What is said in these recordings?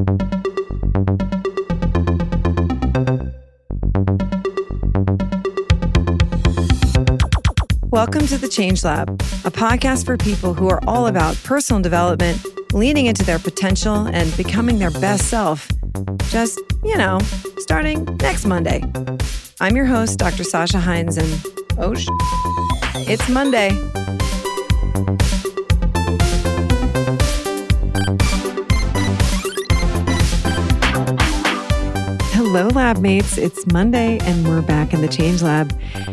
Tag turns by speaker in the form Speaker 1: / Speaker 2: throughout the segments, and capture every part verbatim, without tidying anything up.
Speaker 1: Welcome to The Change Lab, a podcast for people who are all about personal development, leaning into their potential, and becoming their best self. Just, you know, starting next Monday. I'm your host, Doctor Sasha Hines, and oh, sh- it's Monday. Hello, lab mates. It's Monday, and we're back in The Change Lab.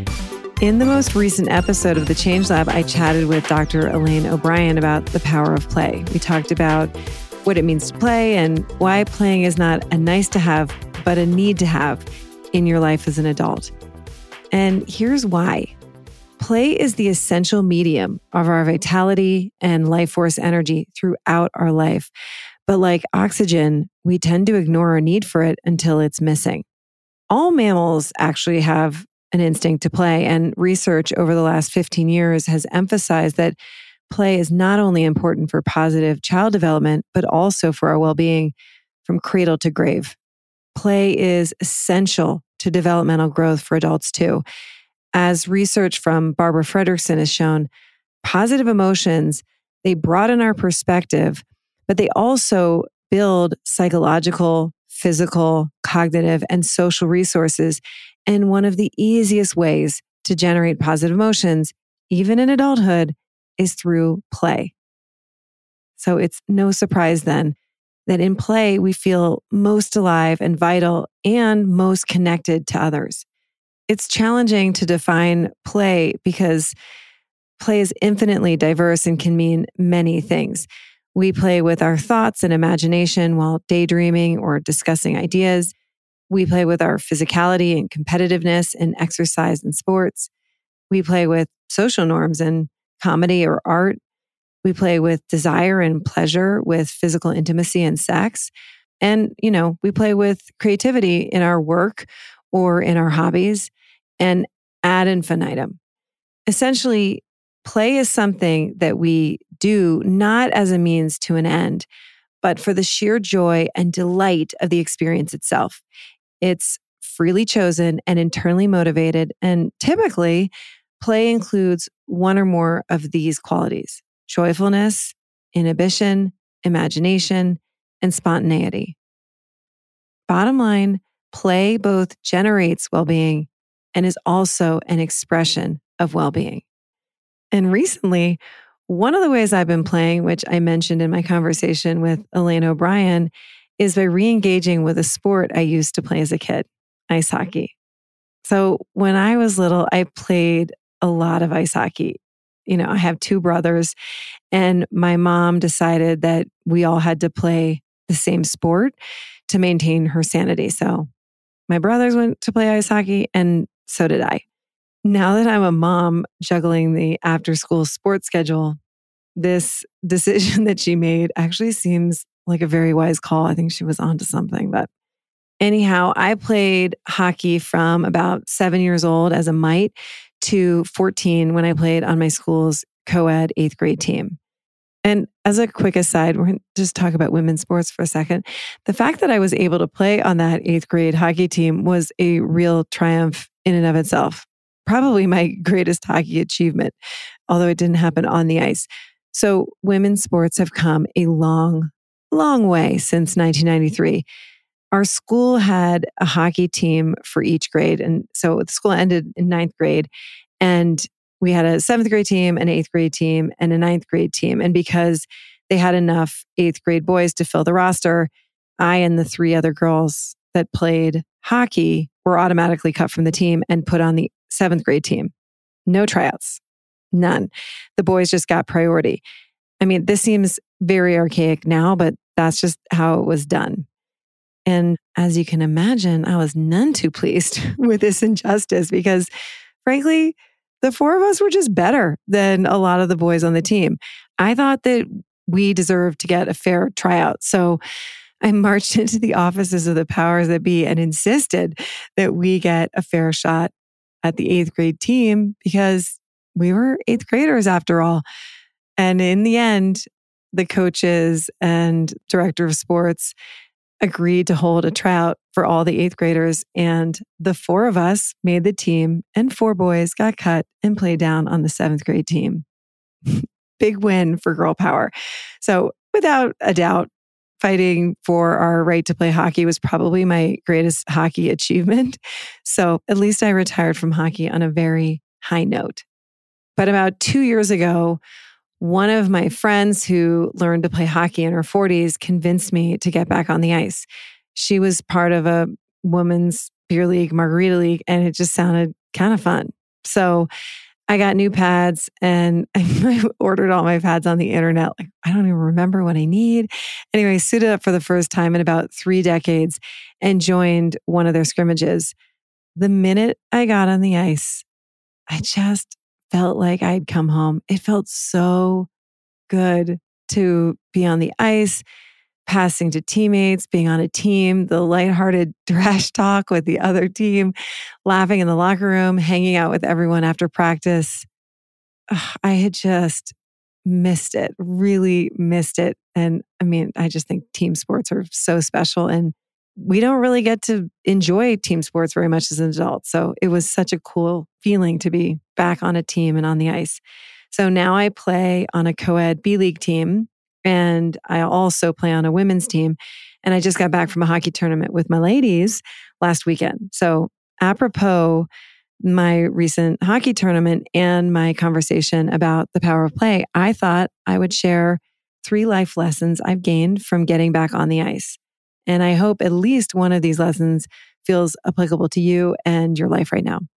Speaker 1: In the most recent episode of The Change Lab, I chatted with Doctor Elaine O'Brien about the power of play. We talked about what it means to play and why playing is not a nice to have, but a need to have in your life as an adult. And here's why. Play is the essential medium of our vitality and life force energy throughout our life. But like oxygen, we tend to ignore our need for it until it's missing. All mammals actually have an instinct to play, and research over the last fifteen years has emphasized that play is not only important for positive child development, but also for our well-being from cradle to grave. Play is essential to developmental growth for adults too. As research from Barbara Fredrickson has shown, positive emotions, they broaden our perspective, but they also build psychological, physical, cognitive, and social resources. And one of the easiest ways to generate positive emotions, even in adulthood, is through play. So it's no surprise then that in play, we feel most alive and vital and most connected to others. It's challenging to define play because play is infinitely diverse and can mean many things. We play with our thoughts and imagination while daydreaming or discussing ideas. We play with our physicality and competitiveness in exercise and sports. We play with social norms in comedy or art. We play with desire and pleasure with physical intimacy and sex. And, you know, we play with creativity in our work or in our hobbies, and ad infinitum. Essentially, play is something that we do not as a means to an end, but for the sheer joy and delight of the experience itself. It's freely chosen and internally motivated, and typically, play includes one or more of these qualities: joyfulness, inhibition, imagination, and spontaneity. Bottom line, play both generates well-being and is also an expression of well-being. And recently, one of the ways I've been playing, which I mentioned in my conversation with Elaine O'Brien, is by re-engaging with a sport I used to play as a kid, ice hockey. So when I was little, I played a lot of ice hockey. You know, I have two brothers, and my mom decided that we all had to play the same sport to maintain her sanity. So my brothers went to play ice hockey, and so did I. Now that I'm a mom juggling the after-school sports schedule, this decision that she made actually seems like a very wise call. I think she was onto something. But anyhow, I played hockey from about seven years old as a mite to fourteen when I played on my school's co-ed eighth grade team. And as a quick aside, we're going to just talk about women's sports for a second. The fact that I was able to play on that eighth grade hockey team was a real triumph in and of itself. Probably my greatest hockey achievement, although it didn't happen on the ice. So women's sports have come a long, long way since nineteen ninety-three. Our school had a hockey team for each grade. And so the school ended in ninth grade, and we had a seventh grade team, an eighth grade team, and a ninth grade team. And because they had enough eighth grade boys to fill the roster, I and the three other girls that played hockey were automatically cut from the team and put on the seventh grade team. No tryouts, none. The boys just got priority. I mean, this seems very archaic now, but that's just how it was done. And as you can imagine, I was none too pleased with this injustice because, frankly, the four of us were just better than a lot of the boys on the team. I thought that we deserved to get a fair tryout. So I marched into the offices of the powers that be and insisted that we get a fair shot at the eighth grade team because we were eighth graders after all. And in the end, the coaches and director of sports, agreed to hold a tryout for all the eighth graders. And the four of us made the team, and four boys got cut and played down on the seventh grade team. Big win for girl power. So without a doubt, fighting for our right to play hockey was probably my greatest hockey achievement. So at least I retired from hockey on a very high note. But about two years ago, one of my friends who learned to play hockey in her forties convinced me to get back on the ice. She was part of a women's beer league, margarita league, and it just sounded kind of fun. So I got new pads and I ordered all my pads on the internet. Like, I don't even remember what I need. Anyway, I suited up for the first time in about three decades and joined one of their scrimmages. The minute I got on the ice, I just felt like I'd come home. It felt so good to be on the ice, passing to teammates, being on a team, the lighthearted trash talk with the other team, laughing in the locker room, hanging out with everyone after practice. Ugh, I had just missed it, really missed it. And I mean, I just think team sports are so special, and we don't really get to enjoy team sports very much as an adult. So it was such a cool feeling to be back on a team and on the ice. So now I play on a co-ed B-League team, and I also play on a women's team. And I just got back from a hockey tournament with my ladies last weekend. So apropos my recent hockey tournament and my conversation about the power of play, I thought I would share three life lessons I've gained from getting back on the ice. And I hope at least one of these lessons feels applicable to you and your life right now.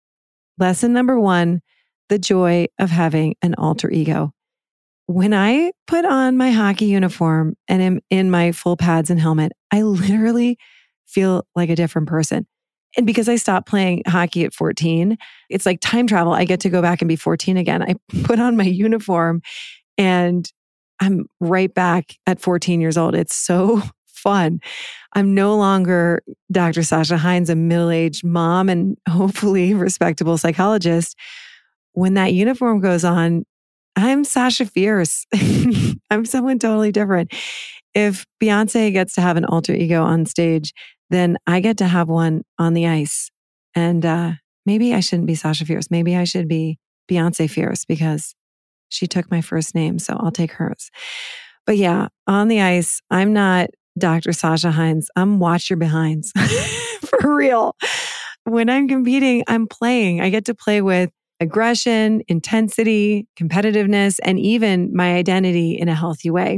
Speaker 1: Lesson number one, the joy of having an alter ego. When I put on my hockey uniform and am in my full pads and helmet, I literally feel like a different person. And because I stopped playing hockey at fourteen, it's like time travel. I get to go back and be fourteen again. I put on my uniform and I'm right back at fourteen years old. It's so fun. I'm no longer Doctor Sasha Hines, a middle-aged mom and hopefully respectable psychologist. When that uniform goes on, I'm Sasha Fierce. I'm someone totally different. If Beyonce gets to have an alter ego on stage, then I get to have one on the ice. And uh, maybe I shouldn't be Sasha Fierce. Maybe I should be Beyonce Fierce because she took my first name, so I'll take hers. But yeah, on the ice, I'm not Doctor Sasha Hines. I'm watch your behinds for real. When I'm competing, I'm playing. I get to play with aggression, intensity, competitiveness, and even my identity in a healthy way.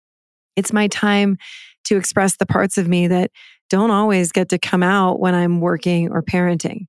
Speaker 1: It's my time to express the parts of me that don't always get to come out when I'm working or parenting.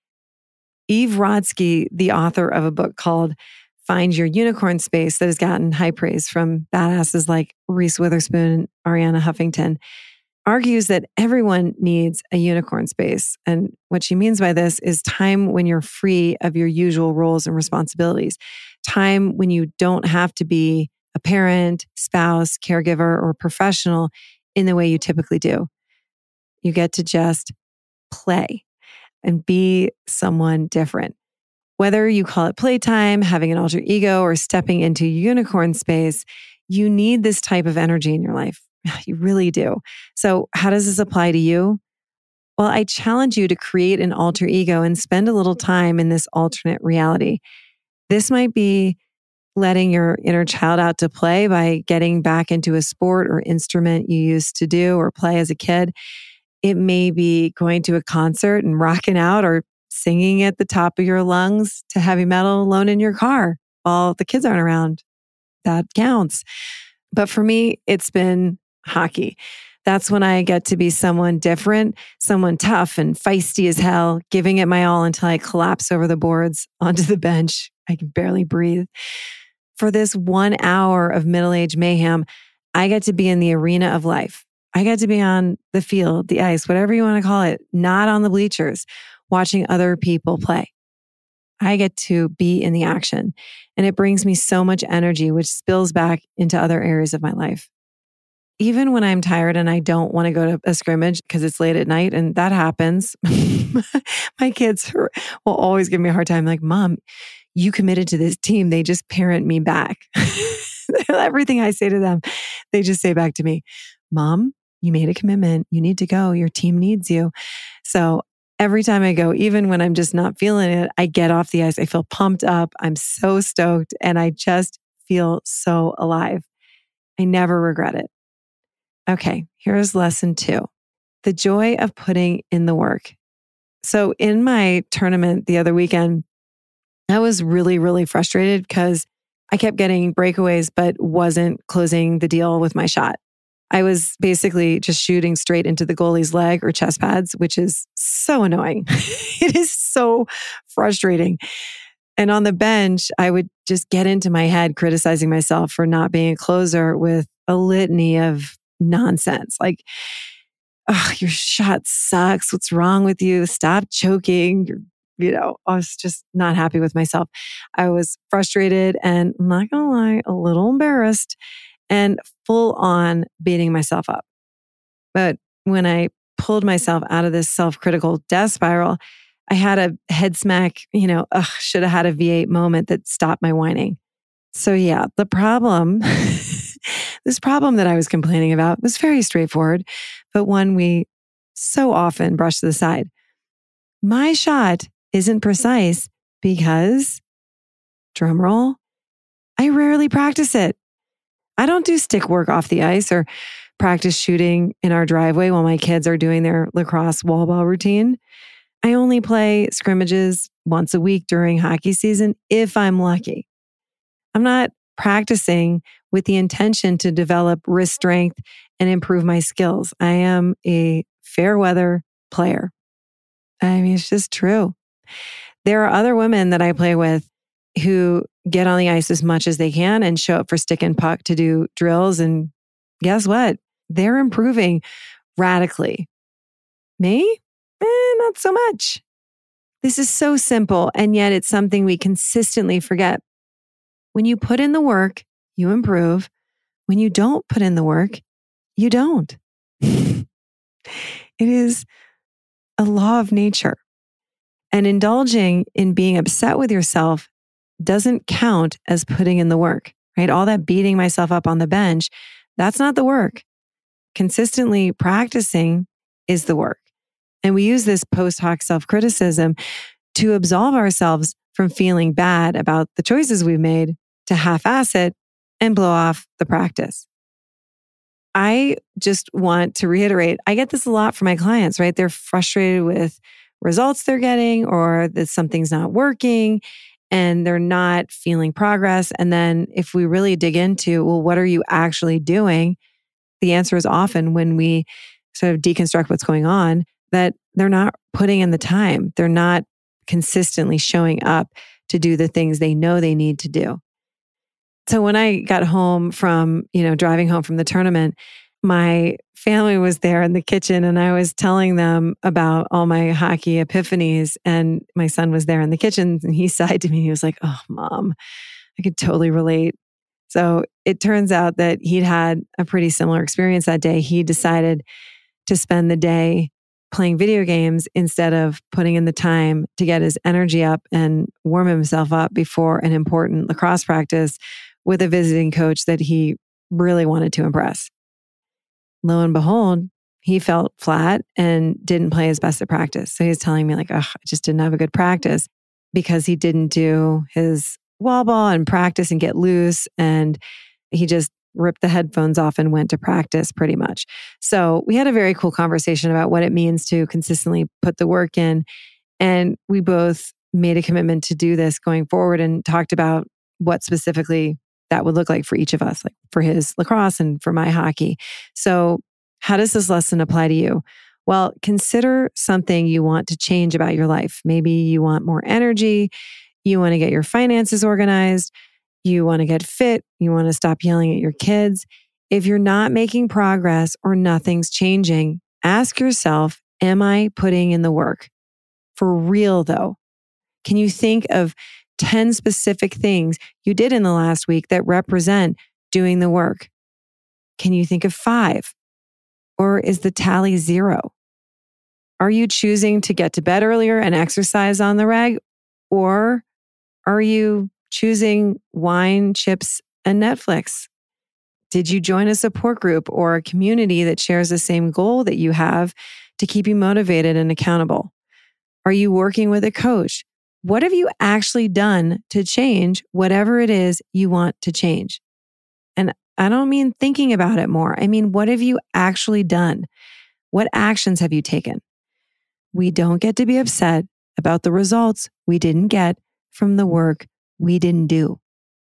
Speaker 1: Eve Rodsky, the author of a book called Find Your Unicorn Space that has gotten high praise from badasses like Reese Witherspoon and Ariana Huffington, argues that everyone needs a unicorn space. And what she means by this is time when you're free of your usual roles and responsibilities, time when you don't have to be a parent, spouse, caregiver, or professional in the way you typically do. You get to just play and be someone different. Whether you call it playtime, having an alter ego, or stepping into unicorn space, you need this type of energy in your life. You really do. So how does this apply to you? Well, I challenge you to create an alter ego and spend a little time in this alternate reality. This might be letting your inner child out to play by getting back into a sport or instrument you used to do or play as a kid. It may be going to a concert and rocking out or singing at the top of your lungs to heavy metal alone in your car while the kids aren't around. That counts. But for me, it's been hockey. That's when I get to be someone different, someone tough and feisty as hell, giving it my all until I collapse over the boards onto the bench. I can barely breathe. For this one hour of middle-age mayhem, I get to be in the arena of life. I get to be on the field, the ice, whatever you want to call it, not on the bleachers, watching other people play. I get to be in the action, and it brings me so much energy, which spills back into other areas of my life. Even when I'm tired and I don't want to go to a scrimmage because it's late at night, and that happens, my kids are, will always give me a hard time. Like, Mom, you committed to this team. They just parent me back. Everything I say to them, they just say back to me, Mom, you made a commitment. You need to go. Your team needs you. So every time I go, even when I'm just not feeling it, I get off the ice. I feel pumped up. I'm so stoked and I just feel so alive. I never regret it. Okay, here's lesson two. The joy of putting in the work. So in my tournament the other weekend, I was really, really frustrated because I kept getting breakaways, but wasn't closing the deal with my shot. I was basically just shooting straight into the goalie's leg or chest pads, which is so annoying. It is so frustrating. And on the bench, I would just get into my head criticizing myself for not being a closer with a litany of nonsense. Like, oh, your shot sucks. What's wrong with you? Stop choking. You're, you know, I was just not happy with myself. I was frustrated and I'm not going to lie, a little embarrassed and full on beating myself up. But when I pulled myself out of this self-critical death spiral, I had a head smack, you know, ugh, should have had a V eight moment that stopped my whining. So yeah, the problem, this problem that I was complaining about was very straightforward, but one we so often brush to the side. My shot isn't precise because, drumroll, I rarely practice it. I don't do stick work off the ice or practice shooting in our driveway while my kids are doing their lacrosse wall ball routine. I only play scrimmages once a week during hockey season if I'm lucky. I'm not practicing with the intention to develop wrist strength and improve my skills. I am a fair weather player. I mean, it's just true. There are other women that I play with who get on the ice as much as they can and show up for stick and puck to do drills. And guess what? They're improving radically. Me? Eh, not so much. This is so simple, and yet it's something we consistently forget. When you put in the work, you improve. When you don't put in the work, you don't. It is a law of nature. And indulging in being upset with yourself doesn't count as putting in the work, right? All that beating myself up on the bench, that's not the work. Consistently practicing is the work. And we use this post hoc self-criticism to absolve ourselves from feeling bad about the choices we've made to half-ass it and blow off the practice. I just want to reiterate, I get this a lot from my clients, right? They're frustrated with results they're getting or that something's not working and they're not feeling progress. And then if we really dig into, well, what are you actually doing? The answer is often when we sort of deconstruct what's going on, that they're not putting in the time. They're not consistently showing up to do the things they know they need to do. So when I got home from, you know, driving home from the tournament, my family was there in the kitchen and I was telling them about all my hockey epiphanies. And my son was there in the kitchen and he sighed to me. He was like, oh, Mom, I could totally relate. So it turns out that he'd had a pretty similar experience that day. He decided to spend the day playing video games instead of putting in the time to get his energy up and warm himself up before an important lacrosse practice with a visiting coach that he really wanted to impress. Lo and behold, he felt flat and didn't play his best at practice. So he was telling me like, oh, I just didn't have a good practice because he didn't do his wall ball and practice and get loose. And he just ripped the headphones off and went to practice pretty much. So we had a very cool conversation about what it means to consistently put the work in. And we both made a commitment to do this going forward and talked about what specifically that would look like for each of us, like for his lacrosse and for my hockey. So how does this lesson apply to you? Well, consider something you want to change about your life. Maybe you want more energy. You want to get your finances organized. You want to get fit. You want to stop yelling at your kids. If you're not making progress or nothing's changing, ask yourself, am I putting in the work? For real though, can you think of ten specific things you did in the last week that represent doing the work? Can you think of five? Or is the tally zero? Are you choosing to get to bed earlier and exercise on the reg? Or are you choosing wine, chips, and Netflix? Did you join a support group or a community that shares the same goal that you have to keep you motivated and accountable? Are you working with a coach? What have you actually done to change whatever it is you want to change? And I don't mean thinking about it more. I mean, what have you actually done? What actions have you taken? We don't get to be upset about the results we didn't get from the work we didn't do.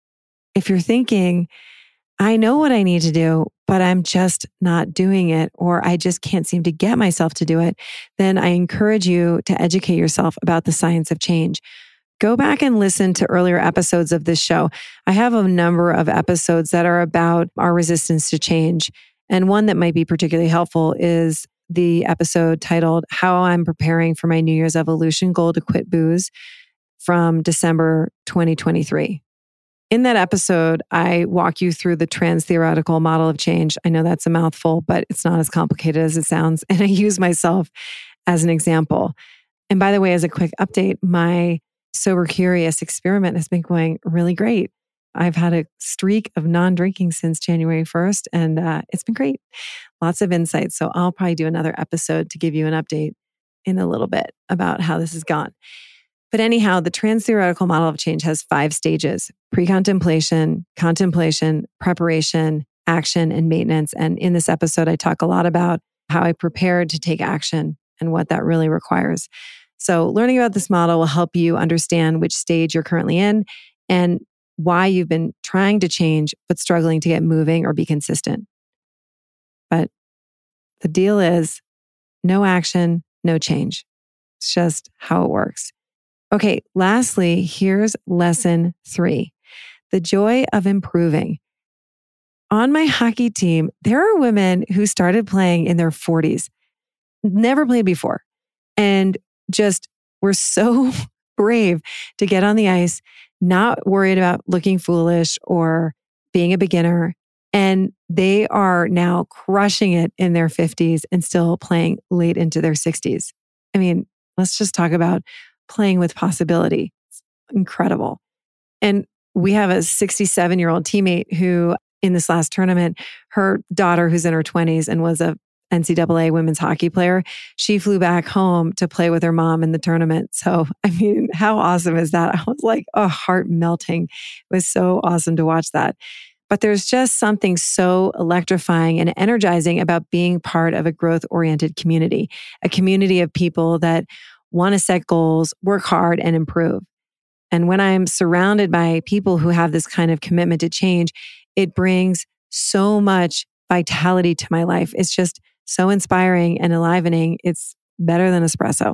Speaker 1: If you're thinking, I know what I need to do, but I'm just not doing it, or I just can't seem to get myself to do it, then I encourage you to educate yourself about the science of change. Go back and listen to earlier episodes of this show. I have a number of episodes that are about our resistance to change. And one that might be particularly helpful is the episode titled How I'm Preparing for My New Year's Evolution Goal to Quit Booze from December twenty twenty-three. In that episode, I walk you through the trans-theoretical model of change. I know that's a mouthful, but it's not as complicated as it sounds. And I use myself as an example. And by the way, as a quick update, my Sober Curious experiment has been going really great. I've had a streak of non-drinking since January first, and uh, it's been great. Lots of insights. So I'll probably do another episode to give you an update in a little bit about how this has gone. But anyhow, the trans-theoretical model of change has five stages: pre-contemplation, contemplation, preparation, action, and maintenance. And in this episode, I talk a lot about how I prepared to take action and what that really requires. So learning about this model will help you understand which stage you're currently in and why you've been trying to change but struggling to get moving or be consistent. But the deal is no action, no change. It's just how it works. Okay, lastly, here's lesson three, the joy of improving. On my hockey team, there are women who started playing in their forties, never played before, and just were so brave to get on the ice, not worried about looking foolish or being a beginner. And they are now crushing it in their fifties and still playing late into their sixties. I mean, let's just talk about playing with possibility. It's incredible. And we have a sixty-seven-year-old teammate who, in this last tournament, her daughter, who's in her twenties and was a N C double A women's hockey player, she flew back home to play with her mom in the tournament. So, I mean, how awesome is that? I was like, oh, heart melting. It was so awesome to watch that. But there's just something so electrifying and energizing about being part of a growth-oriented community, a community of people that want to set goals, work hard, and improve. And when I'm surrounded by people who have this kind of commitment to change, it brings so much vitality to my life. It's just so inspiring and enlivening. It's better than espresso.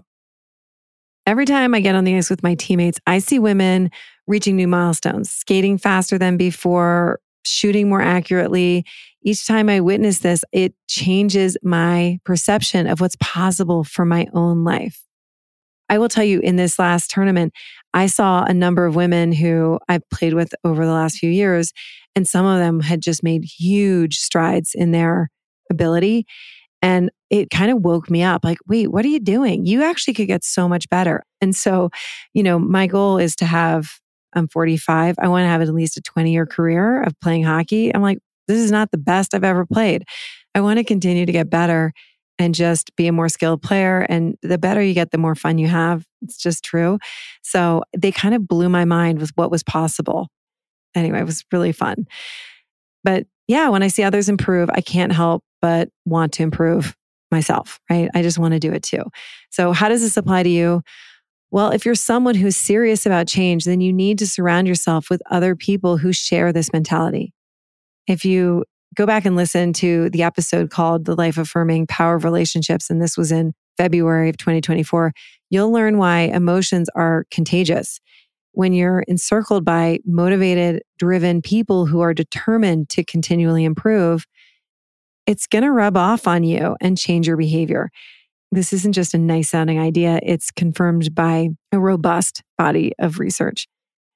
Speaker 1: Every time I get on the ice with my teammates, I see women reaching new milestones, skating faster than before, shooting more accurately. Each time I witness this, it changes my perception of what's possible for my own life. I will tell you, in this last tournament, I saw a number of women who I've played with over the last few years, and some of them had just made huge strides in their ability. And it kind of woke me up like, wait, what are you doing? You actually could get so much better. And so, you know, my goal is to have, I'm forty-five. I want to have at least a twenty year career of playing hockey. I'm like, this is not the best I've ever played. I want to continue to get better and just be a more skilled player. And the better you get, the more fun you have. It's just true. So they kind of blew my mind with what was possible. Anyway, it was really fun. But yeah, when I see others improve, I can't help but want to improve myself, right? I just want to do it too. So how does this apply to you? Well, if you're someone who's serious about change, then you need to surround yourself with other people who share this mentality. If you go back and listen to the episode called The Life Affirming Power of Relationships, and this was in February of twenty twenty-four, you'll learn why emotions are contagious. When you're encircled by motivated, driven people who are determined to continually improve, it's going to rub off on you and change your behavior. This isn't just a nice sounding idea. It's confirmed by a robust body of research.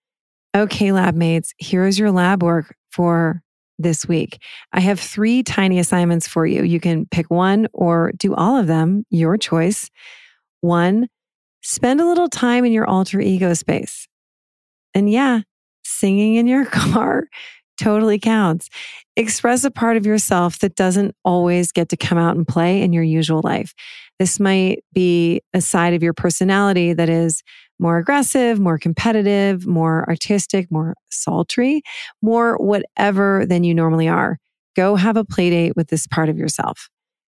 Speaker 1: Okay, lab mates, here's your lab work for this week. I have three tiny assignments for you. You can pick one or do all of them, your choice. One, spend a little time in your alter ego space. And yeah, singing in your car totally counts. Express a part of yourself that doesn't always get to come out and play in your usual life. This might be a side of your personality that is more aggressive, more competitive, more artistic, more sultry, more whatever than you normally are. Go have a play date with this part of yourself.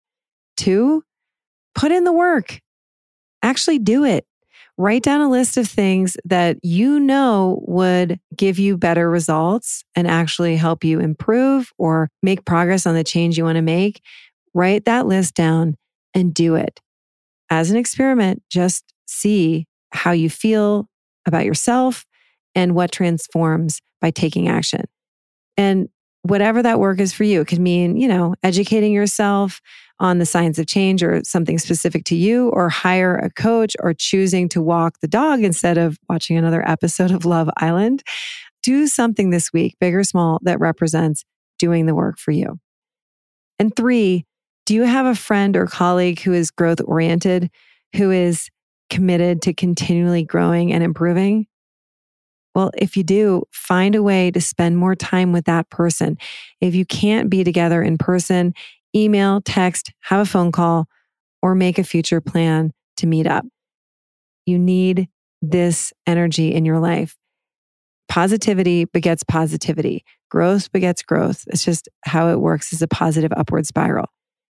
Speaker 1: Two, put in the work. Actually do it. Write down a list of things that you know would give you better results and actually help you improve or make progress on the change you want to make. Write that list down and do it. As an experiment, just see how you feel about yourself and what transforms by taking action. And whatever that work is for you, it could mean, you know, educating yourself on the science of change or something specific to you, or hire a coach, or choosing to walk the dog instead of watching another episode of Love Island. Do something this week, big or small, that represents doing the work for you. And three, do you have a friend or colleague who is growth oriented, who is committed to continually growing and improving? Well, if you do, find a way to spend more time with that person. If you can't be together in person, email, text, have a phone call, or make a future plan to meet up. You need this energy in your life. Positivity begets positivity. Growth begets growth. It's just how it works, is a positive upward spiral.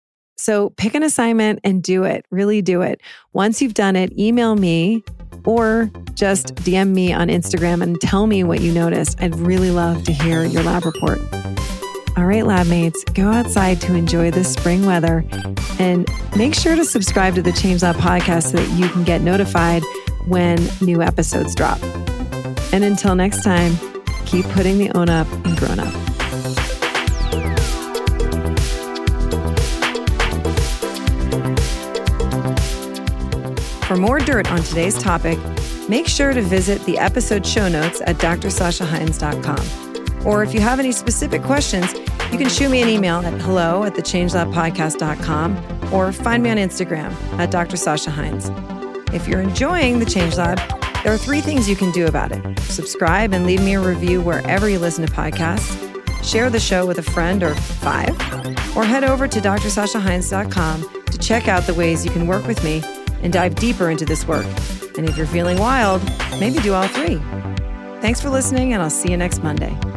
Speaker 1: So pick an assignment and do it. Really do it. Once you've done it, email me or just D M me on Instagram and tell me what you noticed. I'd really love to hear your lab report. All right, lab mates, go outside to enjoy the spring weather and make sure to subscribe to the Change Lab podcast so that you can get notified when new episodes drop. And until next time, keep putting the own up and grown up. For more dirt on today's topic, make sure to visit the episode show notes at d r sasha hines dot com. Or if you have any specific questions, you can shoot me an email at hello at the change lab podcast dot com or find me on Instagram at Doctor Sasha Hines. If you're enjoying the Change Lab, there are three things you can do about it. Subscribe and leave me a review wherever you listen to podcasts. Share the show with a friend or five. Or head over to d r sasha hines dot com to check out the ways you can work with me and dive deeper into this work. And if you're feeling wild, maybe do all three. Thanks for listening, and I'll see you next Monday.